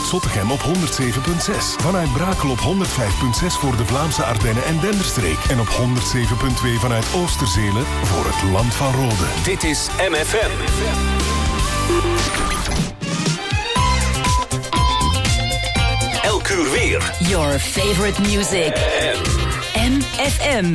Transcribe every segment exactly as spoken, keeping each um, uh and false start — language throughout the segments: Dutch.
Zottegem op honderd zeven komma zes. Vanuit Brakel op honderd vijf komma zes voor de Vlaamse Ardennen en Denderstreek. En op honderd zeven komma twee vanuit Oosterzelen voor het Land van Rode. Dit is M F M. Elk uur weer. Your favorite music. M F M.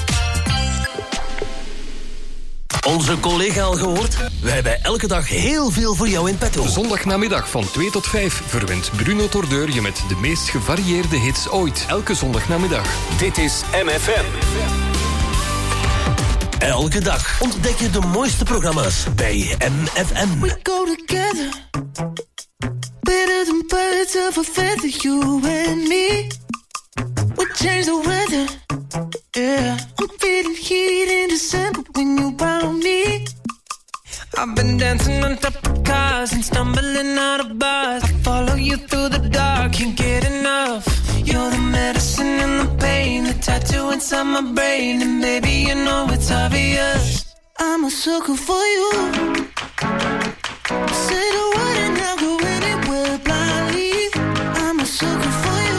Onze collega al gehoord? We hebben elke dag heel veel voor jou in petto. Zondagnamiddag van twee tot vijf verwint Bruno Tordeur je met de meest gevarieerde hits ooit. Elke zondagnamiddag. Dit is M F M. Elke dag ontdek je de mooiste programma's bij M F M. We go together, better than birds of a feather, you and me. We change the weather, yeah. I'm feeling heat in December when you found me. I've been dancing on top of cars and stumbling out of bars. I follow you through the dark, can't get enough. You're the medicine and the pain, the tattoo inside my brain. And baby, you know it's obvious, I'm a sucker for you. Say the word and I'll go anywhere blindly. I'm a sucker for you.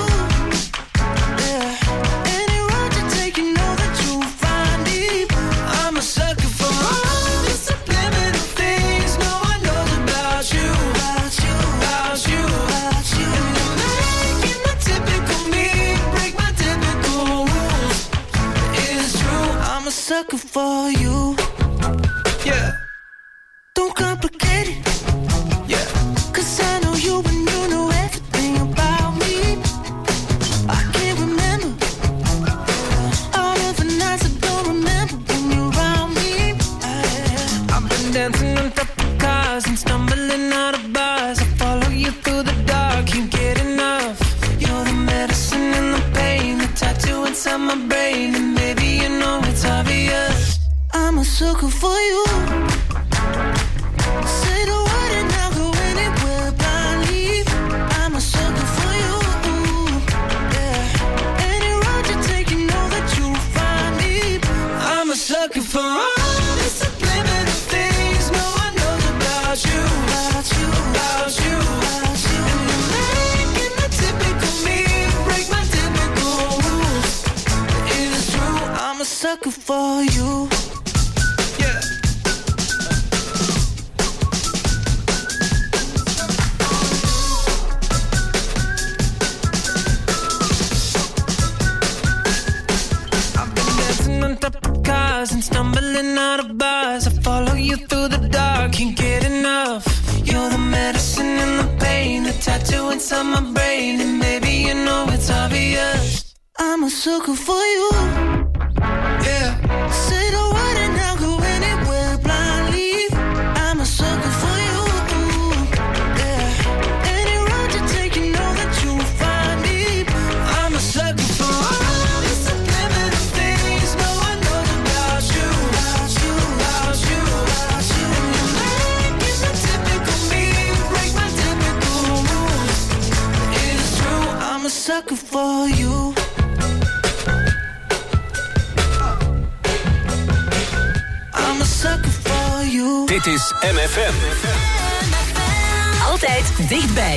Yeah. Any road you take, you know that you'll find me. I'm a sucker for all the subliminal things no one knows about you. About you, about you, about you. And you're making my typical me break my typical rules. It's true, I'm a sucker for you. Yeah. Don't complicate it. Yeah. Cause I know you and you know everything about me. I can't remember all of the nights I don't remember when you're around me. I, I've been dancing on top of cars and stumbling out of bars. I follow you through the dark, can't get enough. You're the medicine and the pain, the tattoo inside my brain. And baby, you know it's obvious, I'm a sucker for you. Say the word and I'll go anywhere blindly. I'm a sucker for you. Yeah. Any road you take, you know that you'll find me. I'm a sucker for all the subliminal things no one knows about you. About you, about you, about you. And you're making the typical me break my typical rules. It is true, I'm a sucker for you. And stumbling out of bars, I follow you through the dark, can't get enough. You're the medicine and the pain, the tattoo inside my brain. And baby, you know it's obvious, I'm a sucker for you. Yeah. Say the word and I'll go anywhere blindly. I'm a sucker for you. Yeah. Any road you take, you know that you'll find me. I'm a sucker for all the subliminal things no one knows about you. About you, about you, about you. And you're making the typical me break my typical rules. It is true, I'm a sucker for you. I'm a sucker for you. Dit is M F M. Altijd dichtbij.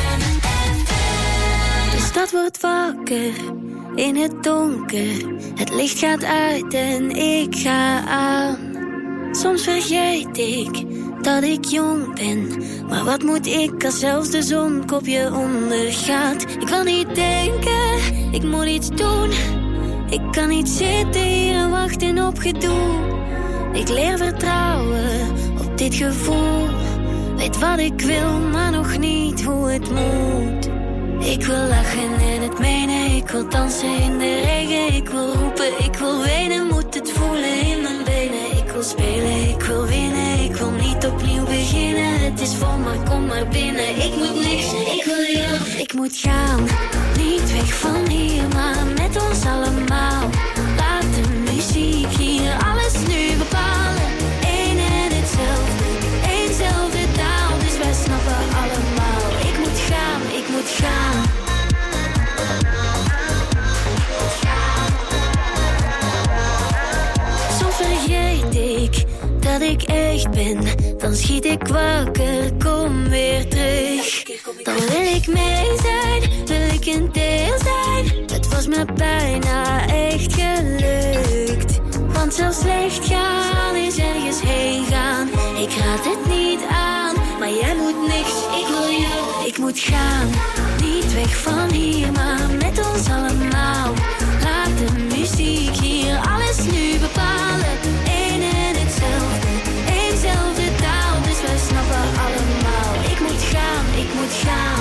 De stad wordt wakker in het donker. Het licht gaat uit en ik ga aan. Soms vergeet ik dat ik jong ben. Maar wat moet ik als zelfs de zon kopje ondergaat? Ik wil niet denken, ik moet iets doen. Ik kan niet zitten hier en wachten op gedoe. Ik leer vertrouwen op dit gevoel. Weet wat ik wil, maar nog niet hoe het moet. Ik wil lachen en het menen. Ik wil dansen in de regen. Ik wil roepen, ik wil wenen. Moet het voelen in mijn benen. Ik wil spelen, ik wil winnen. Ik wil niet opnieuw beginnen. Het is vol, maar kom maar binnen. Ik moet niks, ik wil jou. Ik moet gaan, niet weg van hier, maar met ons allemaal. Laat de muziek hier alles nu bepalen. Eén en hetzelfde, éénzelfde taal. Dus wij snappen allemaal. Ik moet gaan, ik moet gaan. Soms vergeet ik dat ik echt ben. Dan schiet ik wakker, kom weer terug. Dan wil ik mee zijn, wil ik een deel zijn. Het was me bijna echt gelukt. Want zelfs slecht gaan is ergens heen gaan. Ik raad het niet aan, maar jij moet niks. Ik wil jou, ik moet gaan. Niet weg van hier, maar met ons allemaal. Laat de muziek hier alles nu bepalen. Eén en hetzelfde, éénzelfde taal. Dus wij snappen allemaal. Ik moet gaan, ik moet gaan.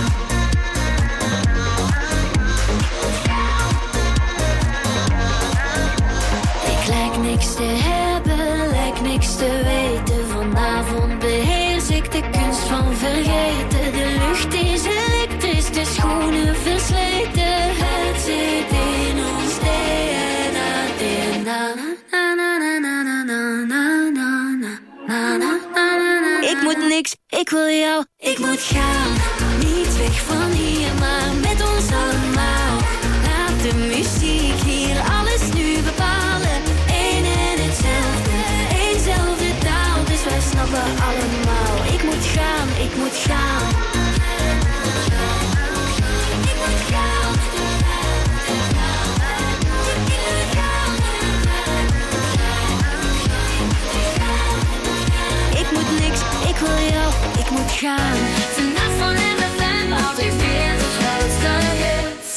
Ik lijk niks te hebben, lijk niks te weten. Vanavond beheers ik de kunst van vergeten. De lucht is elektrisch, de schoenen versleten. Het zit in ons D N A, D N A. Na, na, na, na, na, na, na, na, na, na, na, na. Ik moet niks, ik wil jou, ik moet gaan. Niet weg van hier, maar met ons allemaal. Laat de muziek hier alles nu bepalen. Eén en hetzelfde, éénzelfde taal. Dus wij snappen allemaal. Ik moet gaan, ik moet gaan. Ik moet gaan. Ik moet niks, ik wil jou, ik moet gaan. Vanavond in de fijn, als ik weer de grootste hits.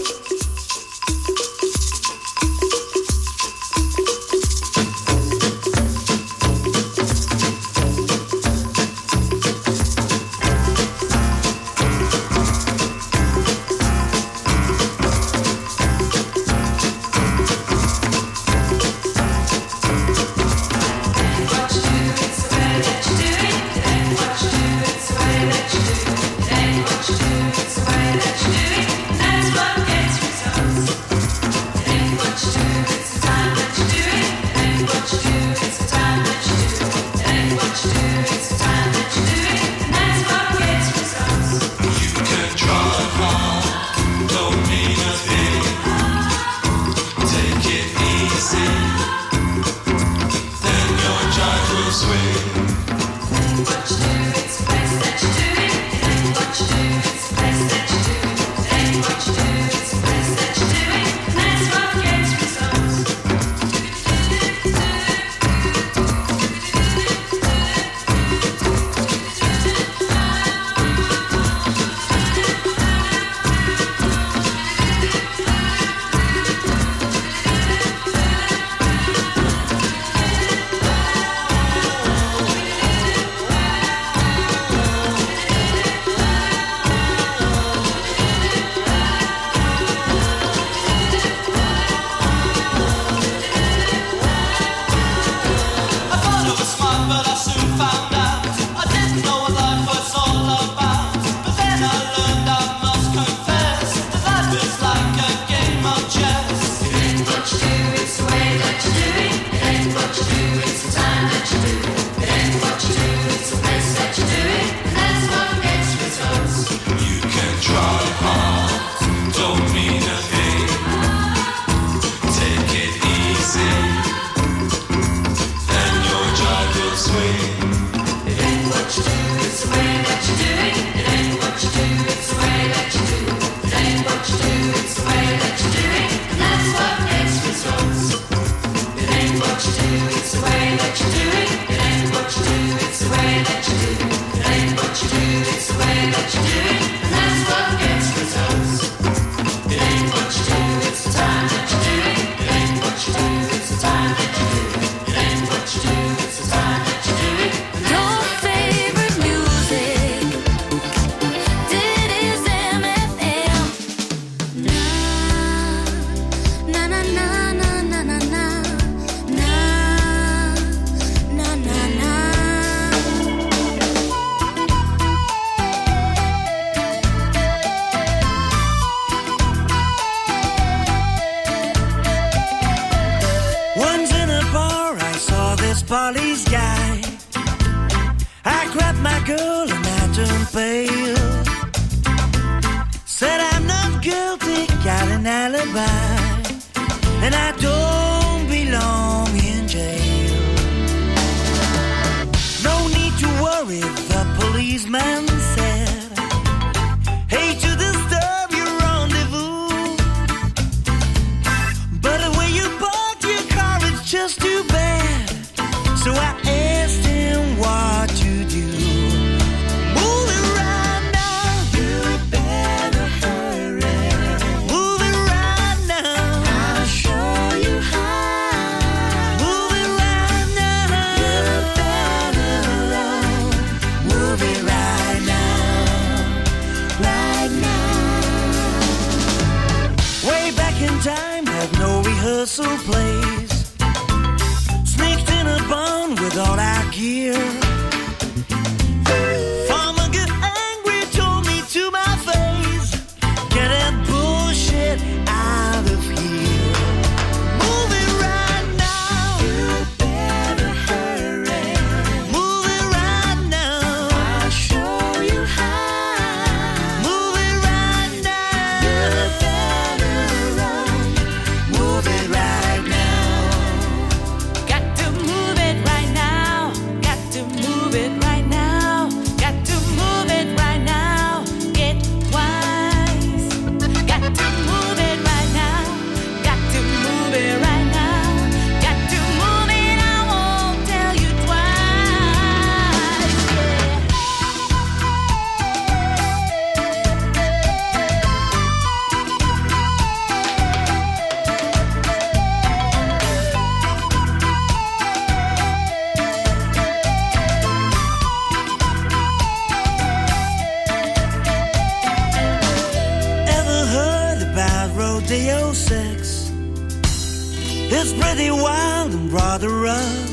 Polly's guy. I grabbed my girl and I turned pale. Said I'm not guilty, got an alibi, and I don't belong in jail. No need to worry, the policeman said. time, had no rehearsal plays. Sneaked in a barn with all our gear. Farmer got angry, told me to my face, get that bullshit out of here. Move it right now. You better hurry. Move it right now. I'll show you how. Move it right now. You better run. Move it right now. Got to move it right now. Got to move it right now. Got to move it right now. Get wise. Got to move it right now. Got to move it right now. Got to move it. I won't tell you twice. Ever heard about rodeo sex? It's pretty wild and rather rough.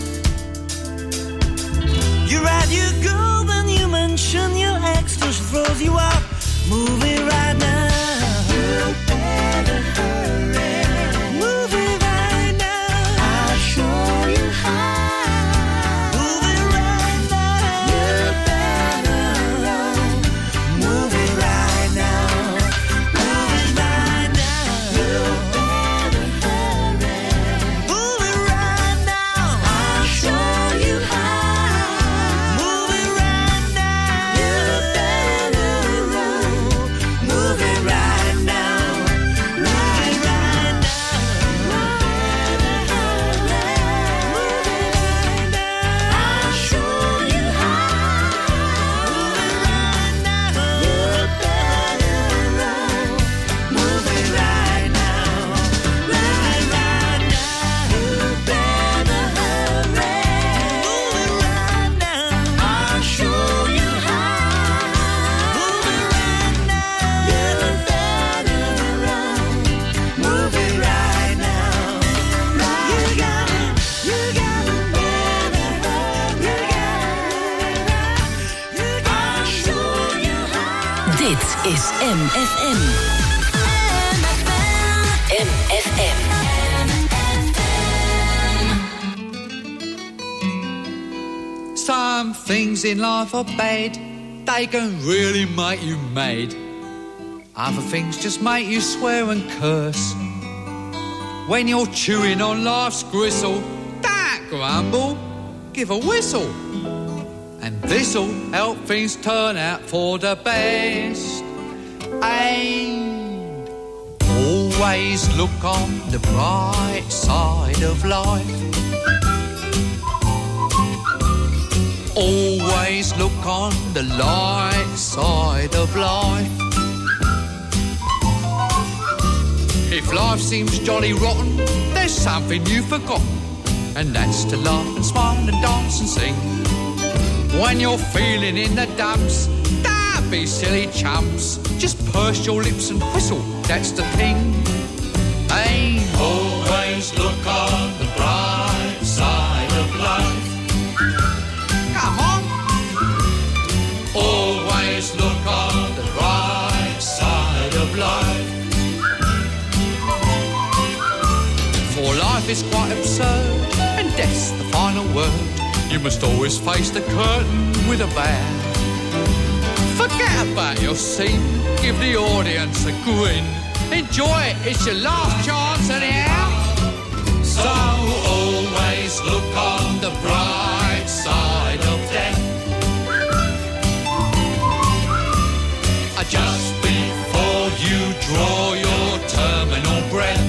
You ride your girl, then you mention your ex, just throws you off. Move it right now. You better hurry. Move it right now. I'll show you how. Move it right now. You better run. Move it right now. Move it right now. You better hurry. Move it right now. I'll show you how. Move it right now. You better run. Move it right now. Move it right now. I'll show you how. Move it right now. Move it right now. You better hurry. Move it right now. I'll show you how. Move it right now. You better run. Move it right now. You got it. You got it. Better hurry. You got it. I'll show you how. Dit is M F M. M F M. Some things in life are bad, they can really make you mad. Other things just make you swear and curse. When you're chewing on life's gristle, don't grumble, give a whistle. And this'll help things turn out for the best. And always look on the bright side of life. Always look on the light side of life. If life seems jolly rotten, there's something you've forgotten, and that's to laugh and smile and dance and sing. When you're feeling in the dumps, don't be silly chumps. Just purse your lips and whistle, that's the thing. Hey, always look on the bright side of life. Come on. Always look on the bright side of life. For life is quite absurd, and death's the final word. You must always face the curtain with a bow. Forget about your scene, give the audience a grin. Enjoy it, it's your last chance anyhow. So always look on the bright side of death. Just before you draw your terminal breath.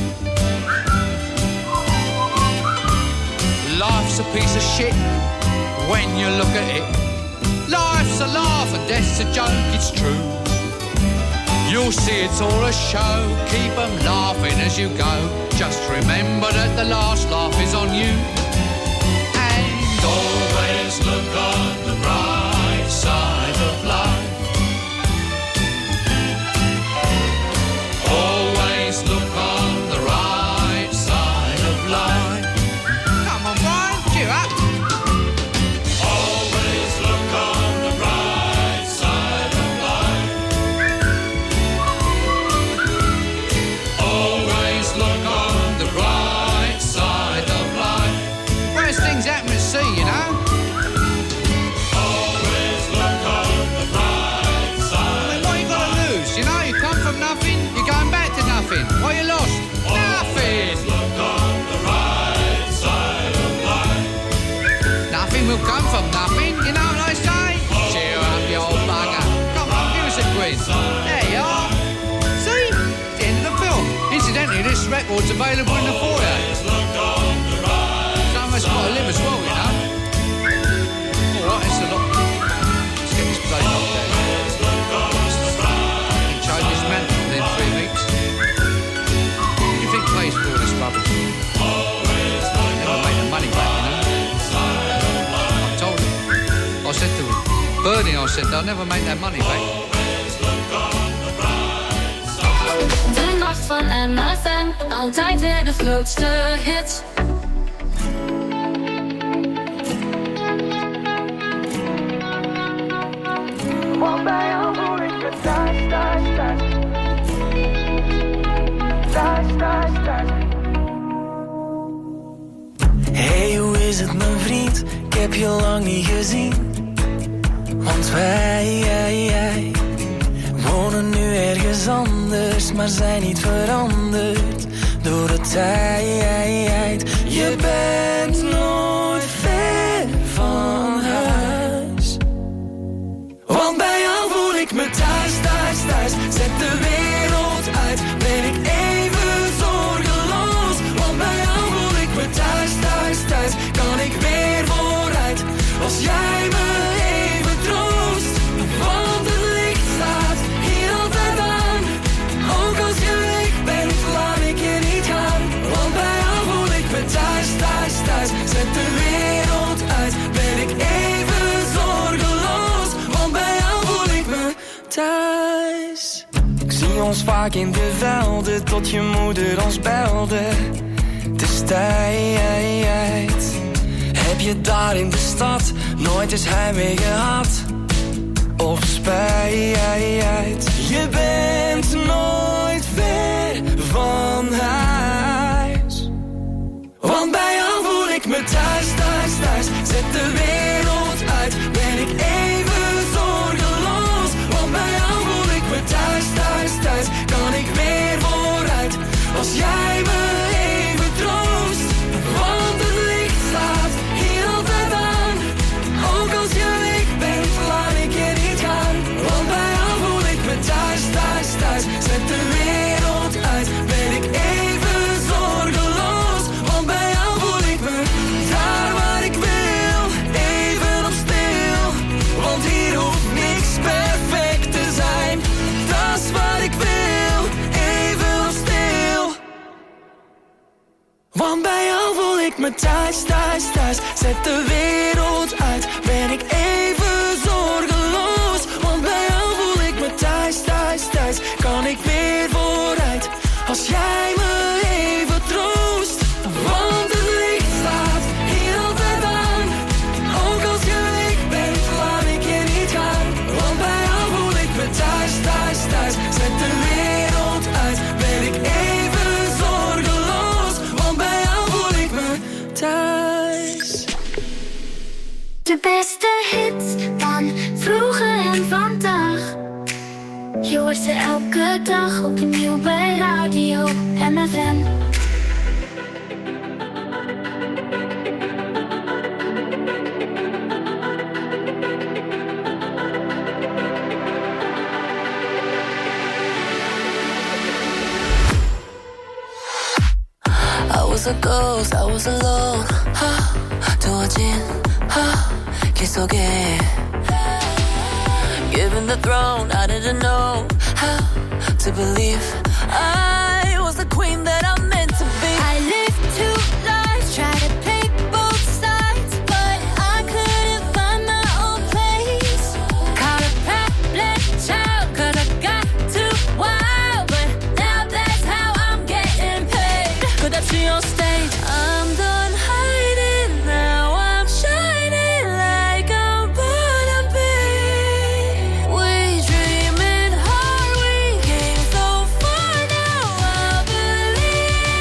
Life's a piece of shit when you look at it. Life's a laugh and death's a joke, it's true. You'll see it's all a show, keep them laughing as you go. Just remember that the last laugh is on you. And always look on the bright side of life. Always look on the right dashboard's available in the foyer. Somewhere's got to live as well, you know. All right, it's a lot. Let's get this bloody knocked down. Change this man within three weeks. Who do you think pays for all this rubbish? Never make the money back, you know. I told him. I said to him, Bernie, I said, they'll never make that money back. De nacht van M F M, altijd weer de grootste hits. Want bij jou voel ik me thuis, thuis, thuis. Thuis, thuis, thuis. Hey, hoe is het mijn vriend? Ik heb je lang niet gezien. Want wij, jij, jij wonen nu ergens anders, maar zijn niet veranderd door de tijd. Je bent nooit ver van huis. Want bij jou voel ik me thuis, thuis, thuis. Zet de wereld uit, ben ik even zorgeloos. Want bij jou voel ik me thuis, thuis, thuis. Kan ik weer vooruit, als jij me even troost. Want het licht staat hier altijd aan. Ook als je weg bent, laat ik je niet gaan. Want bij jou voel ik me thuis, thuis, thuis. Zet de wereld uit, ben ik even zorgeloos. Want bij jou voel ik me thuis. Ik zie ons vaak in de velden, tot je moeder ons belde. Het is tijd. Heb je daar in de stad nooit eens heimwee gehad? Of spijt? Je bent nooit ver van huis. Want bij jou voel ik me thuis, thuis, thuis. Zet de wereld uit, ben ik even zorgeloos. Want bij jou voel ik me thuis, thuis, thuis. Kan ik weer vooruit, als jij me even troost. Want het licht staat hier altijd aan. Ook als je weg bent, laat ik je niet gaan. Want bij jou voel ik me thuis, thuis, thuis. Zet de wereld uit, ben ik even zorgeloos. Want bij jou voel ik me daar waar ik wil, even op stil. Want hier hoeft niks perfect te zijn. Dat is wat ik wil, even op stil. Want bij jou voel ik me thuis, thuis, thuis. Zet de wereld uit, ben ik even zorgeloos. Want bij jou voel ik me thuis, thuis, thuis. Kan ik weer vooruit, als jij me even troost. Want het licht staat hier altijd aan. Ook als je weg bent, laat ik je niet gaan. Want bij jou voel ik me thuis, thuis, thuis. Zet de wereld uit, ben ik even zorgeloos. Want bij jou voel ik me thuis. De beste hits van vroeger en vandaag. Je hoort ze elke dag opnieuw bij Radio M F M. I was a ghost, I was alone. 하, 두어진 하, 길 속에. Given the throne, I didn't know how to believe I was the queen that I'm meant to be. I lived two lives, tried to play both sides, but I couldn't find my own place. Caught a problem child, cause I got too wild, but now that's how I'm getting paid. 끝없이 on stage, I'm done hiding, now I'm shining like I'm born to be. we dreaming hard, we came so far, now I believe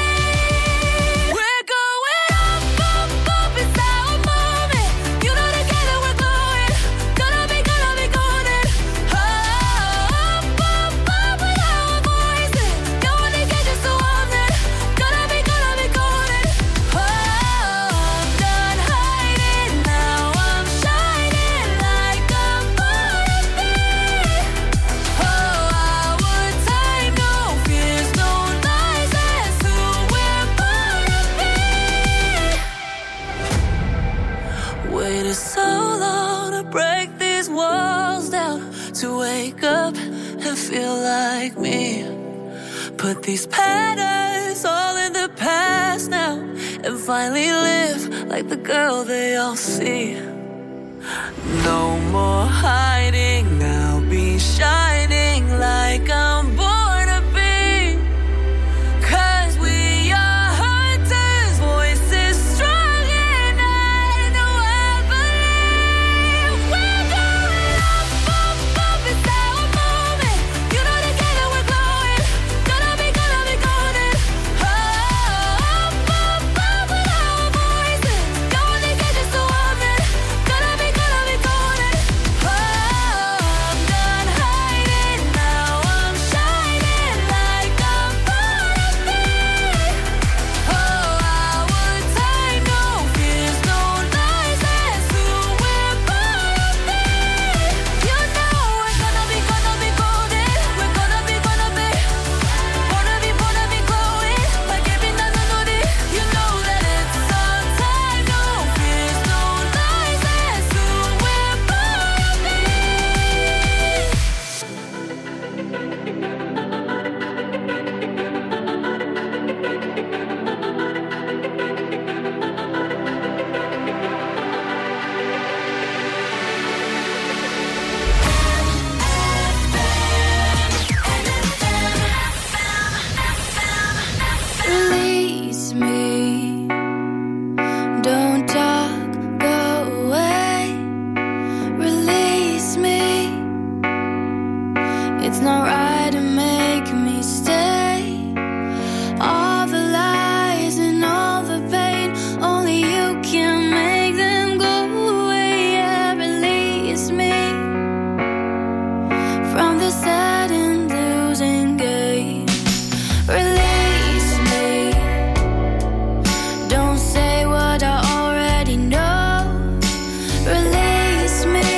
to wake up and feel like me. Put these patterns all in the past now and finally live like the girl they all see. No more hiding, now be shining like I'm born to be. 'Cause we are hunters, voices strong and I know I believe. We're going up, up, up, it's how we're moving. You know together we're glowing. Gonna be, gonna be golden. Up, up, up with our voices. Going to get just a woman. Gonna be, gonna be golden. Oh, I'm done hiding, now I'm shining like I'm born to be. Oh, our time, no fears, no lies, that's who we're born to be. You know we're gonna be, gonna be golden. We're gonna be, gonna be, gonna be, gonna be glowing like every night I know it. You know that it's our time, no fears, no lies, that's who we're born to be. Release me, don't talk, go away. Release me, it's not right to make me stay. All the lies and all the pain, only you can make them go away. Yeah, release me from the sad and losing game. Release me, don't say what I already know. Release me,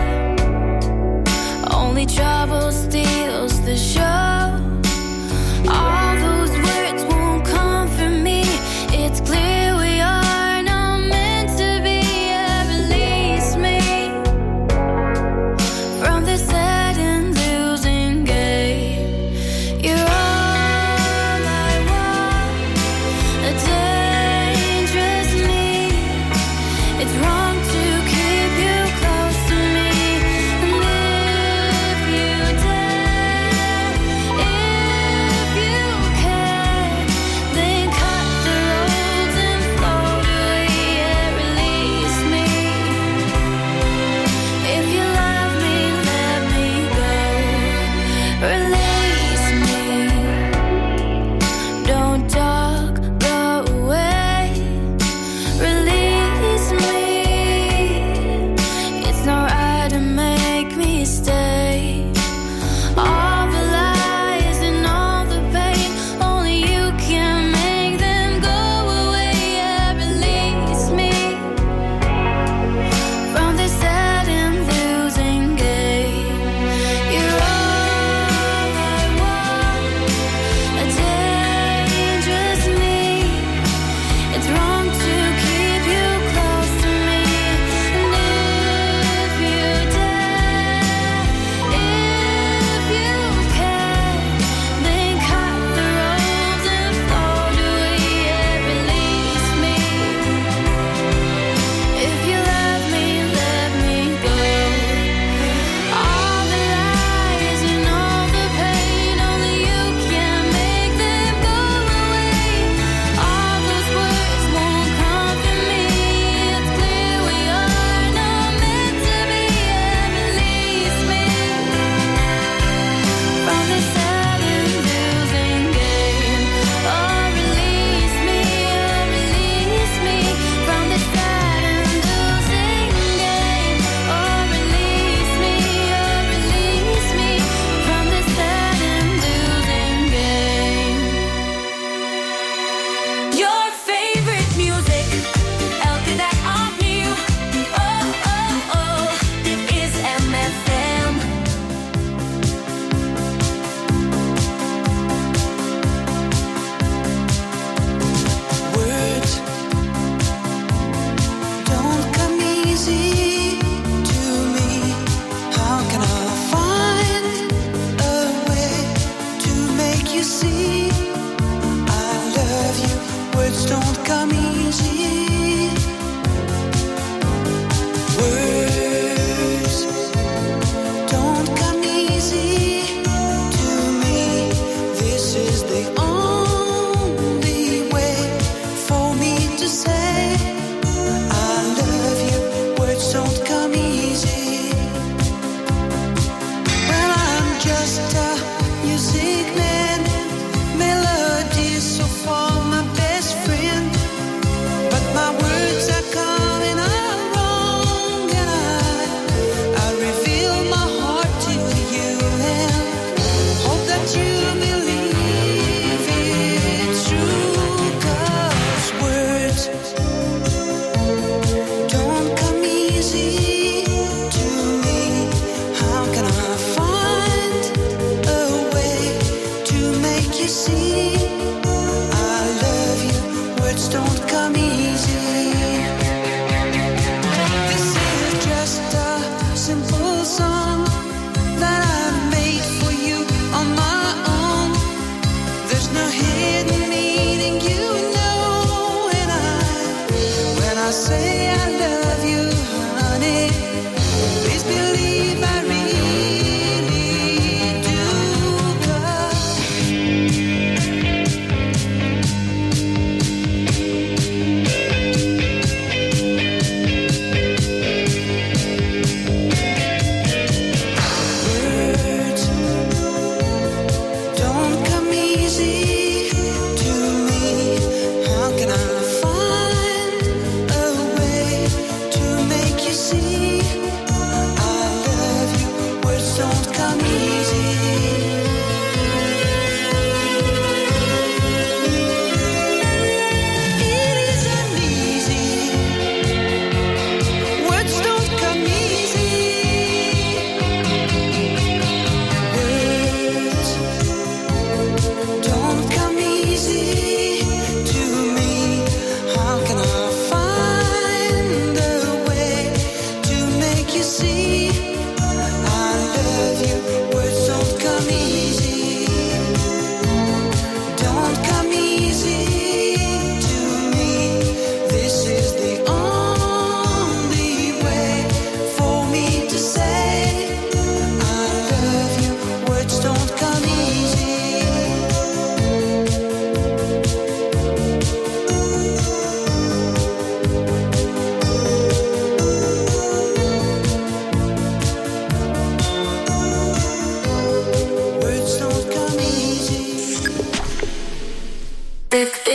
only trouble steals the show. All those words won't comfort me. It's clear we are not meant to be. Yeah, release me from the sad and losing game. You're all I want, a dangerous me. It's wrong to keep you close to me. And if you dare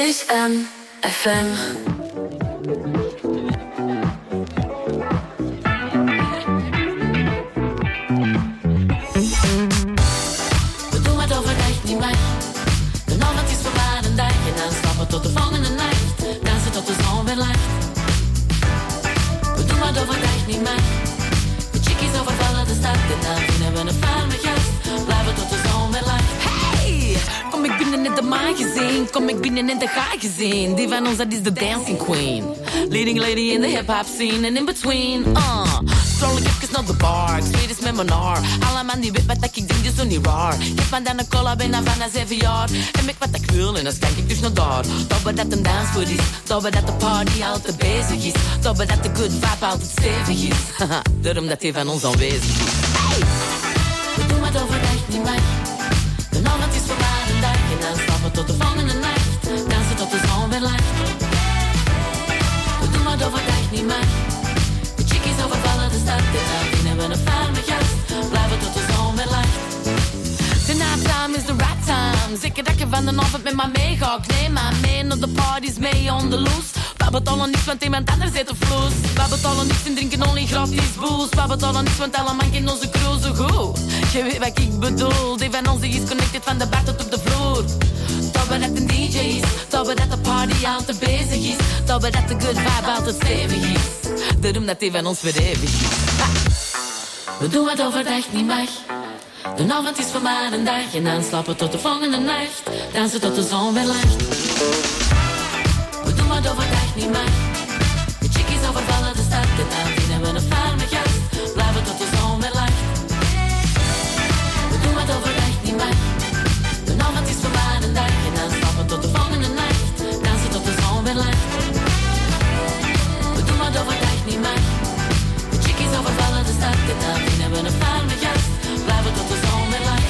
Kiss M F M. We doen het overdag niet meer. De nacht is voorbij een dag en dan slapen tot de volgende nacht. Dansen tot de zon weer lacht. We doen het overdag niet meer. De chickies overvallen de stad en dan vinden we een fijne gast. Blijven tot de zon weer lacht. Hey! Kom ik binnen in de maan gezien, kom ik binnen in de gaar gezien. Die van ons, dat is de dancing queen. Leading lady in the hip-hop scene and in between. Uh, Stroll ik even naar de bar, ik zweet eens met mijn haar. Alle man die weet wat ik denk, is zo niet raar. Geef me dan een cola, bijna van na zeven jaar. En maak wat ik wil en dan stank ik dus naar daar. Dat we dat een dansvoet is, dat we dat de party altijd bezig is. Dat we dat de good vibe altijd stevig is. Haha, daarom dat die van ons aanwezig is. Hey! We doen het overdag niet meer. De nacht is voorbij een dag en dan slapen tot de volgende nacht. Dansen tot de zon weer lacht. We doen het overdag niet meer. De chickies overvallen de stad en dan vinden we een fijne gast. Blijven tot de zon weer lacht. De nighttime is de right time. Zeker dat je van de avond met mij meegaat. Neem maar mee naar de parties, mee on the loose. We betalen niks, want iemand anders zit op vloes. We betalen niks en drinken only gratis booze. We betalen niks, want alle man kent onze crew zo goed. Je weet wat ik bedoel. Die van ons is connected van de bar tot op de vloer. Dat we dat een D J is. Dat we dat de party altijd bezig is. Dat we dat de good vibe altijd stevig is. Daarom dat die van ons weer eeuwig is. Ha! We doen het overdag niet meer. De avond is voor mij een dag en dan slapen tot de volgende nacht. Dansen tot de zon weer lacht. We doen het overdag niet meer. De chickies overvallen de stad en dan vinden we een fijne gast. Blijven tot de zon weer lacht. We doen het overdag niet meer. De avond is voor mij een dag en dan slapen tot de volgende nacht. Dansen tot de zon weer lacht. We doen het overdag niet meer. De chickies overvallen de stad en dan vinden we een fijne gast. Blijven tot de zon weer lacht.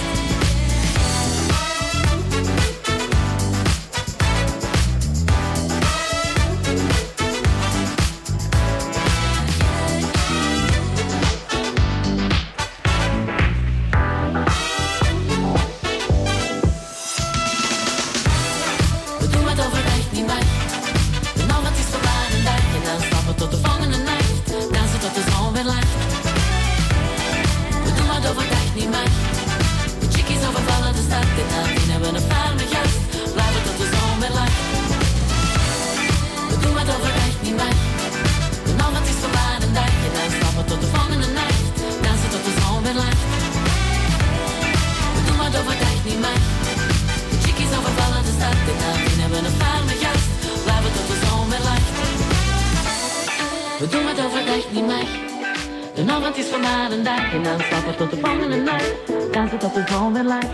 En dan slapen tot de volgende nacht. Dansen tot de zon weer lacht.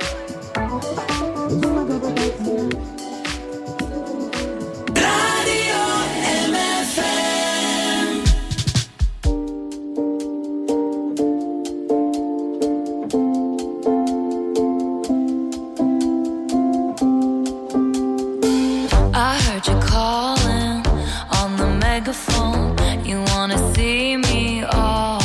Radio M F M. I heard you calling on the megaphone. You wanna see me all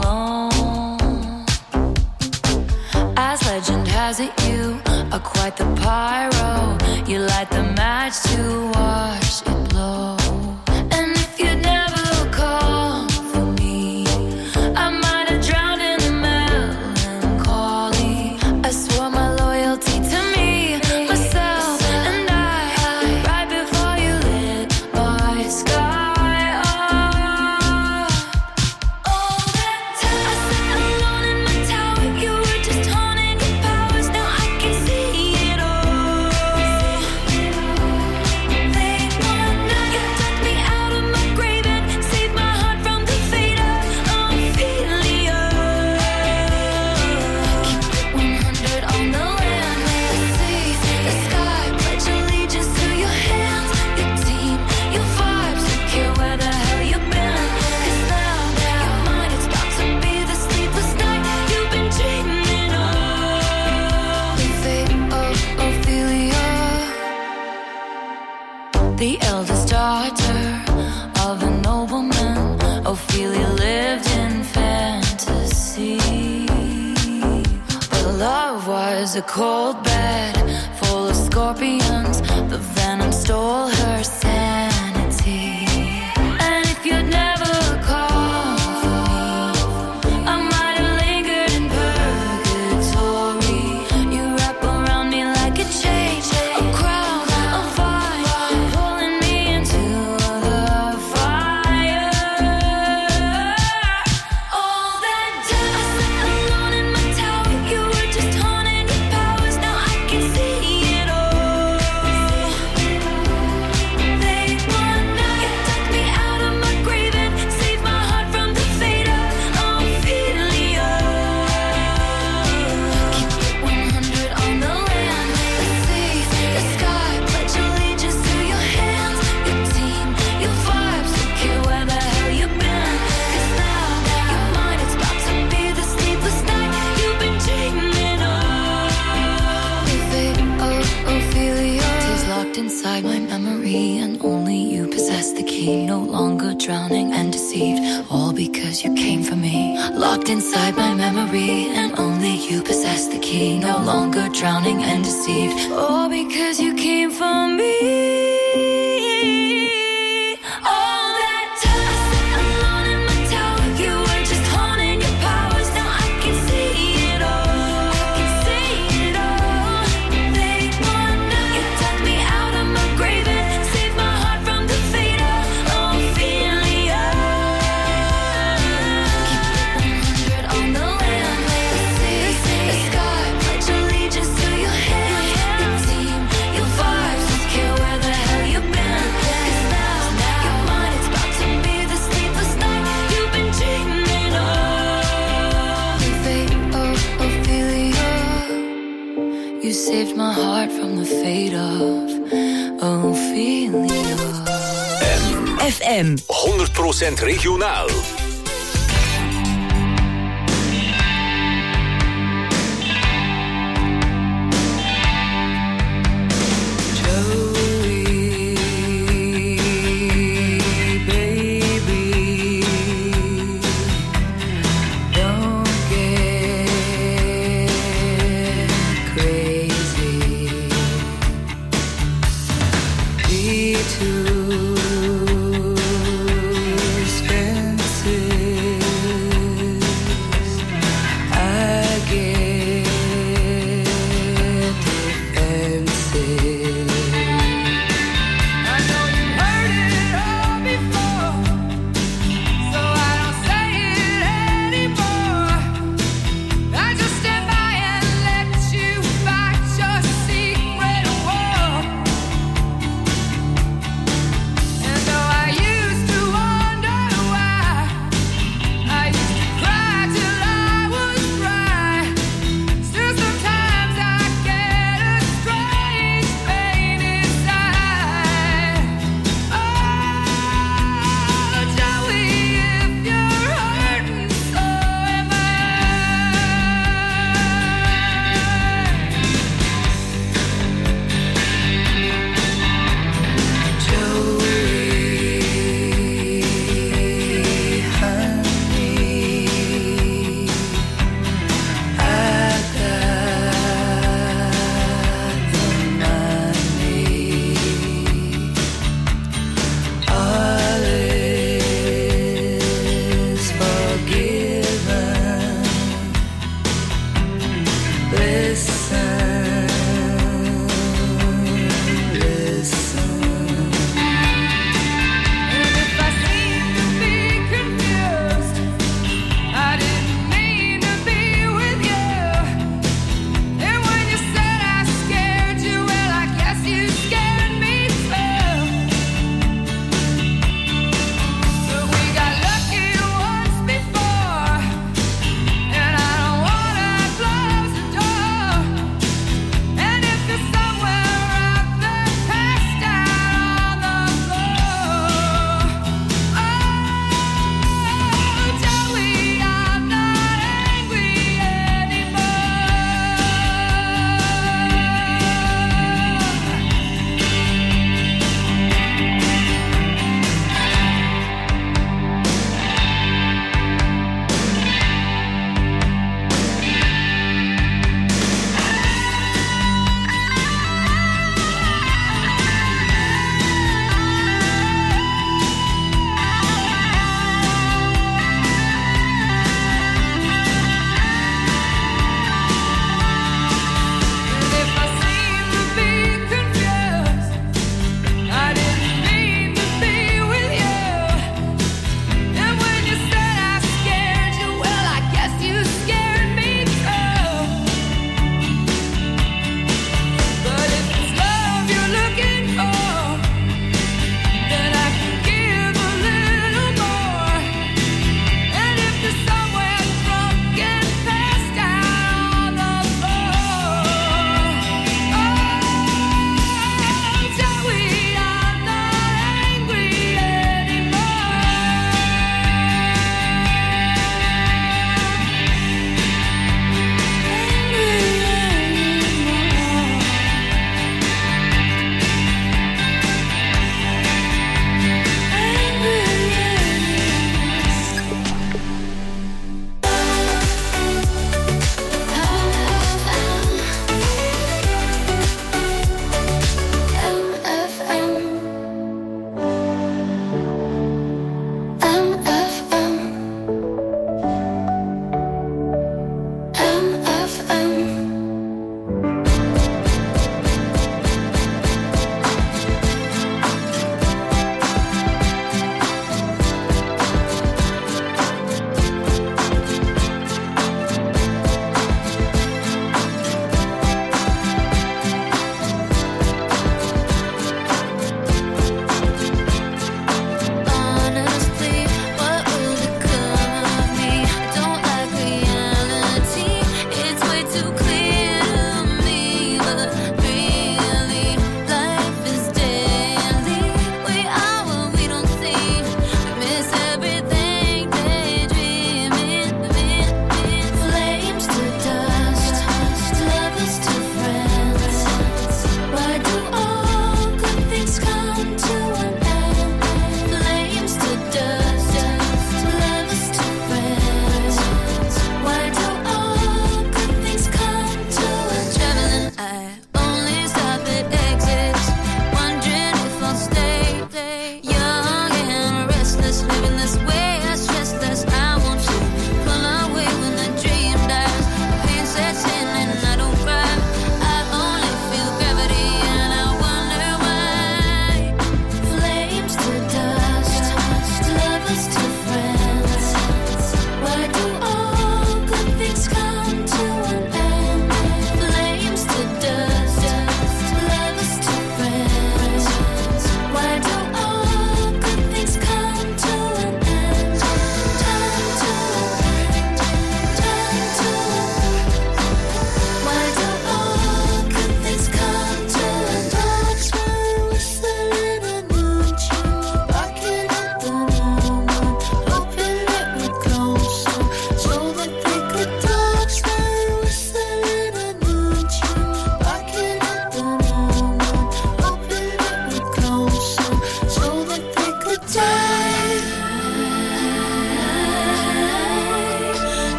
has it you are quite the pyro. You light the match to watch it blow. And if you'd never called for me, I might have drowned in the melancholy. I swore my loyalty to me, myself, and I, right before you lit my sky up. All that time I sat alone in my tower, you were just haunting. The eldest daughter of a nobleman, Ophelia lived in fantasy. But love was a cold bed full of scorpions. The venom stole her sanity. And if you'd never called for me, I might have lingered in purgatory. You wrap around me like a chain, a crown, a vine, pulling me into the fire. All that time I sat alone in my tower, you were just haunting your powers. Now I can see it all. They want now you took me out of my grave and saved my heart from the fate of Ophelia. Keep it one hundred on the land, the sea, the sky. Pledge allegiance to your hands, your team, your vibes. Don't care where the hell you've been, 'cause now your mind is about to be the sleepless night you've been dreaming of. The fate of Ophelia is locked inside my memory, and only you possess the key. No longer drowning and deceived, all because you came for me. Locked inside my memory, and only you possess the key. No longer drowning and deceived, all because you came for me. All that time I sat alone in my tower, you were just haunting your powers. Now I can see it all. I can see it all. They want now you dug me out of my grave and saved my heart from the fate of Ophelia. Keep it one hundred on the land, the sea, the sky. Pledge allegiance to your hands, your team, your vibes. Don't care where the hell you've been, 'cause now your mind is about to be the sleepless night you've been dreaming of. The fate of Ophelia. You saved my heart from the fate of Ophelia. F M. honderd procent regionaal. Baby, don't get crazy. Be too expensive.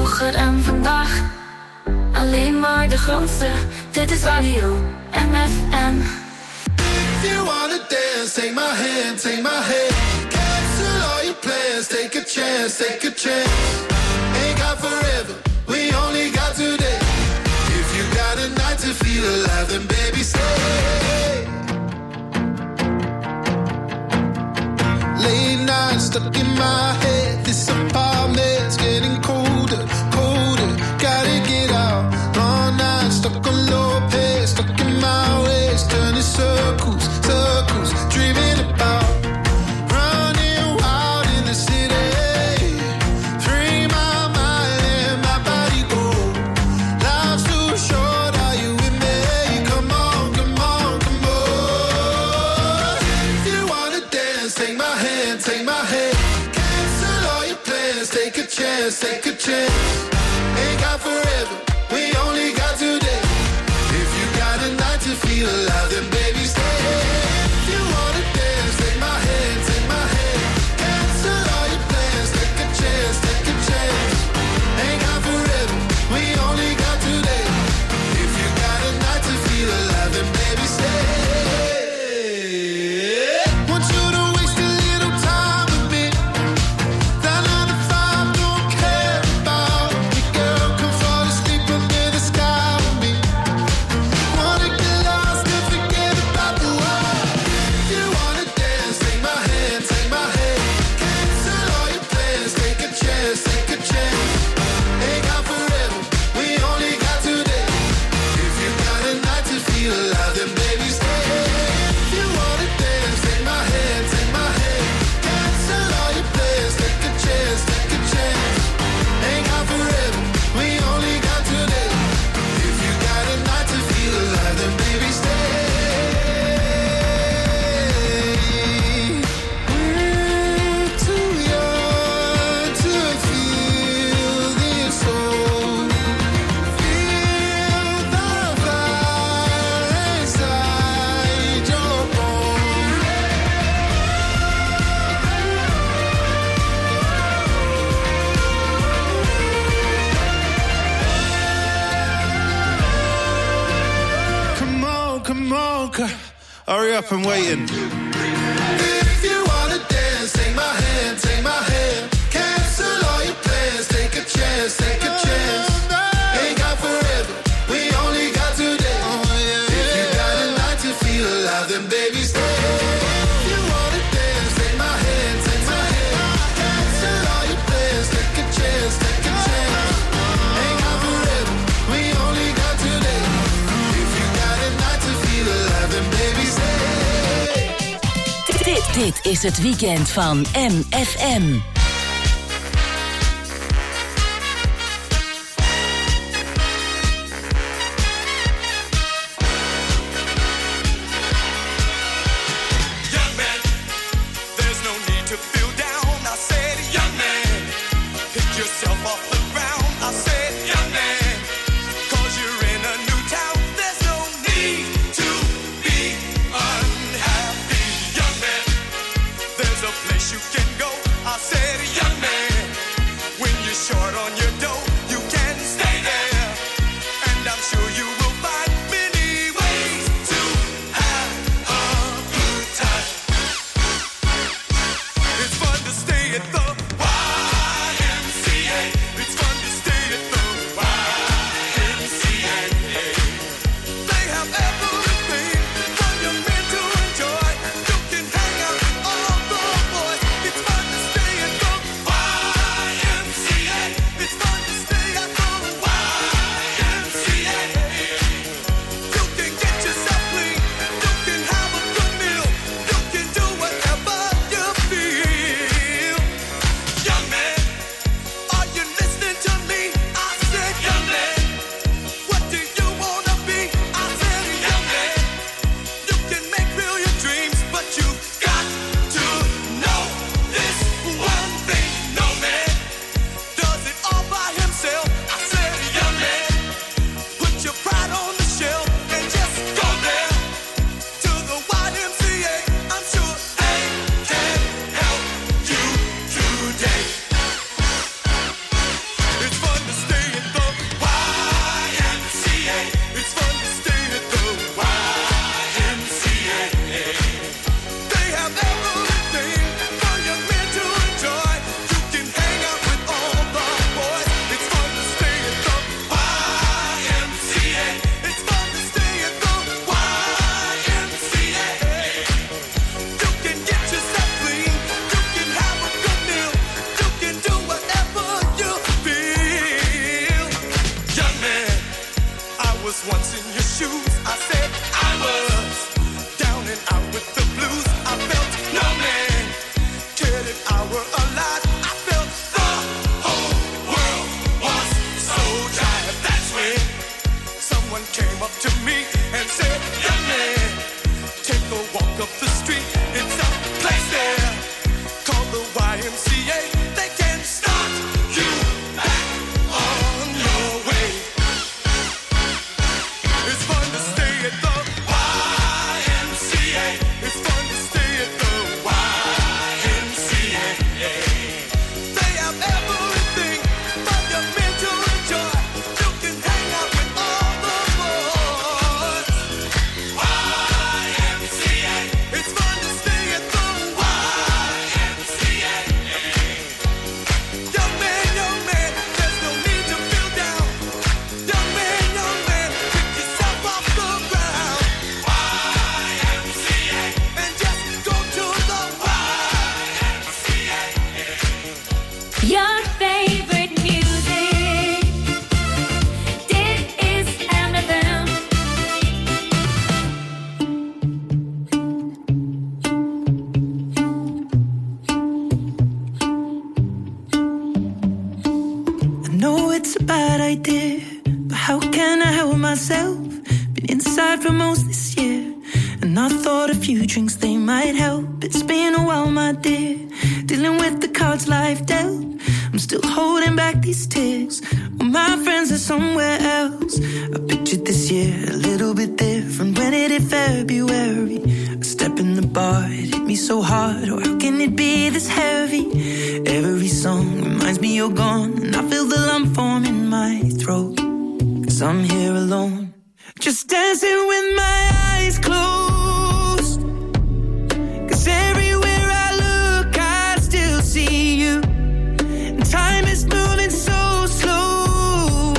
vroeger en vandaag. Alleen maar de grootste, dit is Radio M F M. If you wanna dance, take my hand, take my hand. Cancel all your plans, take a chance, take a chance. Ain't got forever, we only got today. If you got a night to feel alive, then baby stay. Late night stuck in my head, this apartment's getting colder, colder. Gotta get out, long night stuck on low pace, stuck in my ways, turning circles, circles, dreaming about running wild in the city. Free my mind and my body go. Life's too short, are you with me? Come on, come on, come on. If you wanna dance, take my hand, take my hand. Cancel all your plans, take a chance, take a chance. Ain't got forever, we only got today. If you got a night to feel alive, then baby stay. If you wanna dance, take my hand, take my hand. Cancel all your plans, take a chance, take a chance. Ain't got forever, we only got today. If you got a night to feel alive, then baby stay. Want you to waste a little time with me. That nine to five don't care about me, girl. Come fall asleep under the sky with me. Wanna get lost and forget about the world. If you wanna dance, take my hand, take my hand. Cancel all your plans, take a chance, take a chance. Ain't got forever, we only got today. If you got a night to feel alive, then baby stay. If you wanna dance, take my hand, take my hand. Cancel all your plans, take a chance, take a chance. Ain't got forever, we only got today. If you got a night to feel alive, then baby stay. We're too young to feel this soul. Feel the fire inside your bones. Come on, come on, c- hurry up, I'm waiting. If you wanna dance, take my hand, take my hand. Cancel all your plans, take a chance, take a chance. Ain't got forever, we only got today. If you got a night to feel alive, then baby stay. If you wanna dance, take my hand, take my hand. Cancel all your plans, take a chance, take a chance. Ain't got forever, we only got today. If you got a night to feel alive, then baby stay. Dit, dit is het weekend van M F M. Young man, there's no need to feel down. I said, young man, pick yourself off the ground. I said, young man, cause you're in a new town. There's no need to be unhappy. Young man, there's a place you can go. I said, idea, but how can I help myself? Been inside for most this year, and I thought a few drinks they might help. It's been a while, my dear, dealing with the cards life dealt. I'm still holding back these tears, well, my friends are somewhere else. I pictured this year a little bit different when it hit February. A step in the bar, it hit me so hard, oh how can it be this heavy? Every song reminds me you're gone, and I feel the lump form in my throat, 'cause I'm here alone, just dancing with my eyes closed. 'Cause everywhere I look I still see you, and time is moving so slow,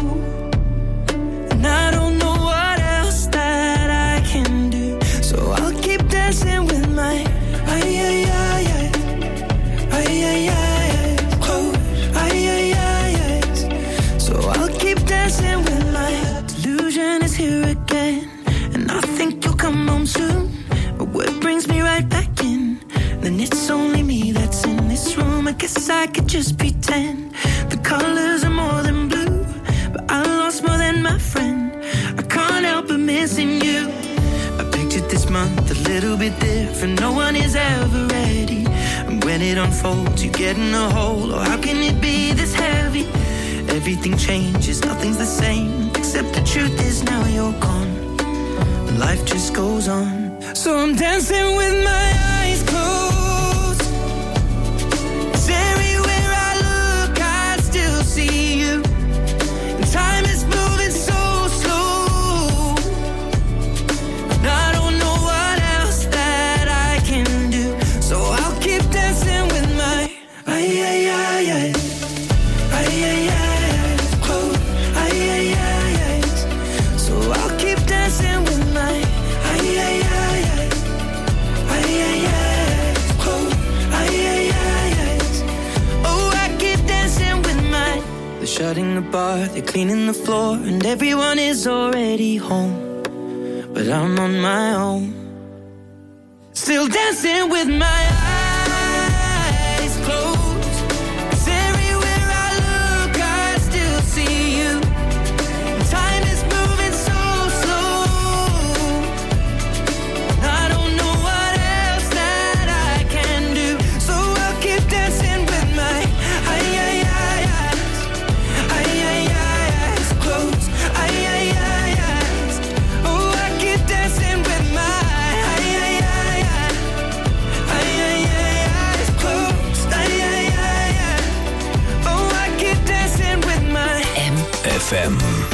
and I don't know what else that I can do, so I'll keep dancing with my ay ay ay ay ay ay ay close ay ay ay ay. So I'll keep dancing with my delusion is here again, and I think you'll come home soon, but what brings me right back in? Then it's only me that's in this room. I guess I could just pretend the colors are more than blue, but I lost more than my friend. I can't help but missing you. I pictured this month a little bit different. No one is ever ready, and when it unfolds you get in a hole. Oh, how can it be this heavy? Everything changes, nothing's the same, except the truth is now you're gone, and life just goes on. So I'm dancing with my eyes closed, 'cause everywhere I look I still see you, and time is moving so slow, and I don't know what else that I can do, so I'll keep dancing with my ay ay ay ay ay ay ay close ay ay ay ay. So I'll keep dancing with my ay ay ay ay ay ay ay close ay ay ay ay. Oh, I keep dancing with my. They're shutting the bar, they're cleaning the floor, and everyone is already home, but I'm on my own, still dancing with my eyes closed. 'Cause everywhere I look I still see you, and time is moving so slow, and I don't know what else that I can do, so I'll keep dancing with my ay ay ay eyes ay ay ay eyes closed ay ay ay eyes. Oh, I keep dancing with my ay ay ay ay ay ay ay eyes closed ay ay ay ay. Oh, I keep dancing with my F M.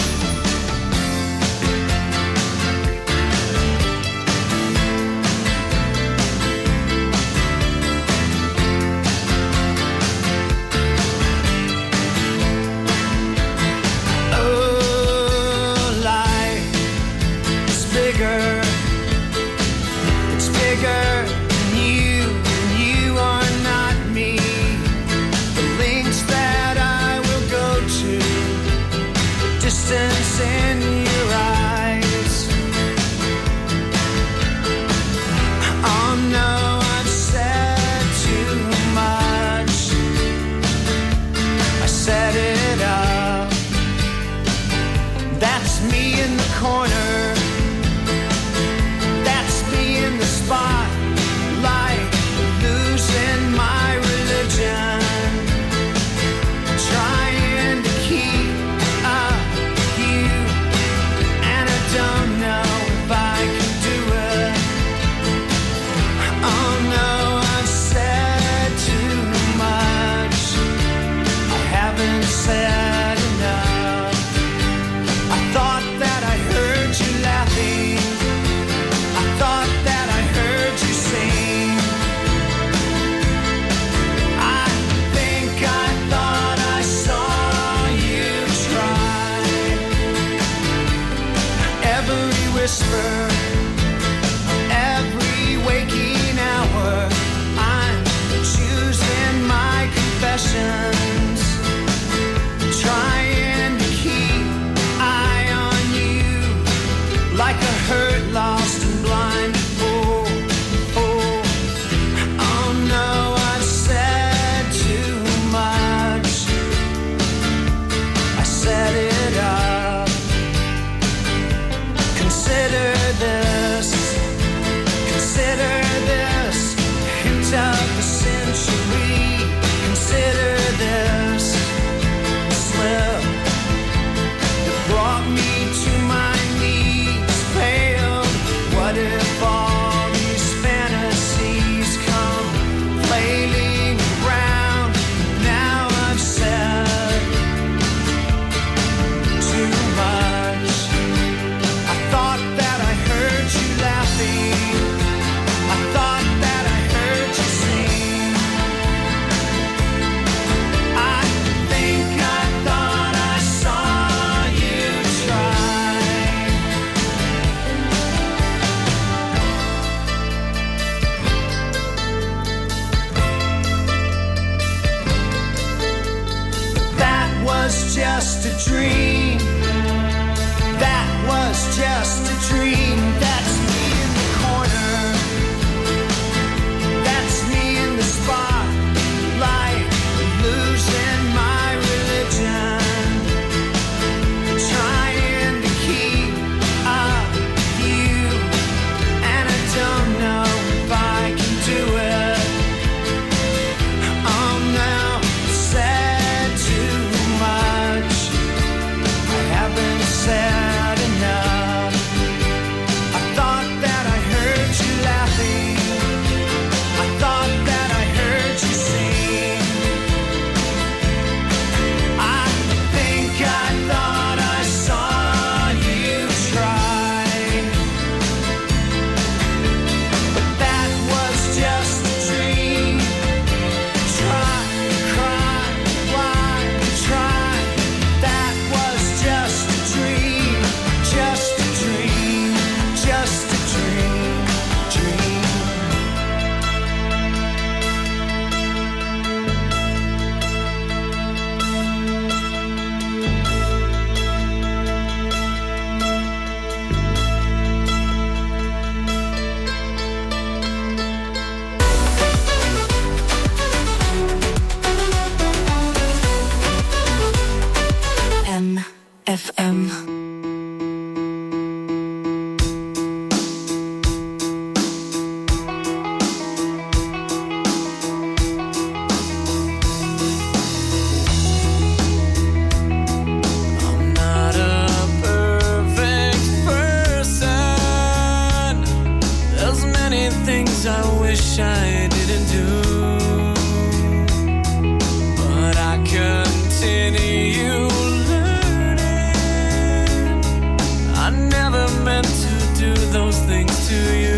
Oh, life is bigger, it's bigger than you, and you are not me. The links that I will go to, the do. But I continue learning. I never meant to do those things to you.